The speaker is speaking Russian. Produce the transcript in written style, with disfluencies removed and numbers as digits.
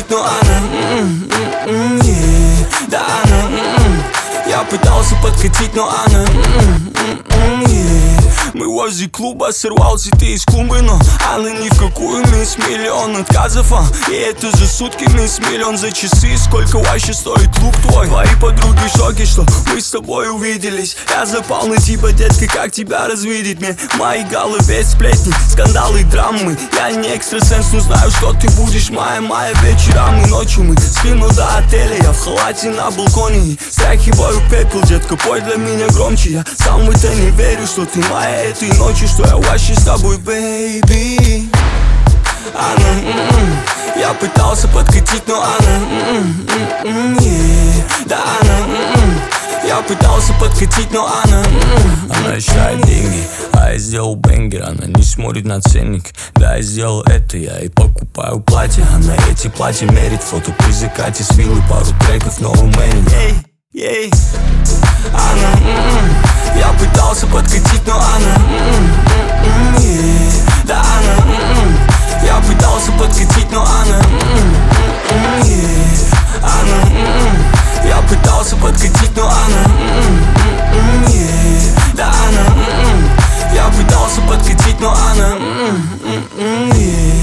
подкатить, но она да она я пытался подкатить, но она Мы возле клуба, сорвал цветы из клумбы, но она ни в какую, мисс, миллион отказов, и это за сутки, мисс, миллион за часы. Сколько вообще стоит клуб твой? Твои подруги в шоке, что мы с тобой увиделись. Я запал на тебя, детка, как тебя развидеть? Мне в моей голове сплетни, скандалы, драмы. Я не экстрасенс, но знаю, что ты будешь моя вечерами, ночью мы спим до отеля. Я в халате на балконе, стряхиваю пепел, детка, пой для меня громче. Я сам в это не верю, что ты моя этой ночью, что я вообще с тобой, бэйби. Она, я пытался подкатить, но она, да она, я пытался подкатить, но она. Она считает деньги, а я сделал бенгер. Она не смотрит на ценник, да я сделал это, я и покупаю платье. Она эти платья мерит, фото при закате с виллы, пару треков, no man. Она, я пытался подкатить, но она, да она, я пытался подкатить, но она, я пытался подкатить, но она, да она, я пытался подкатить, но она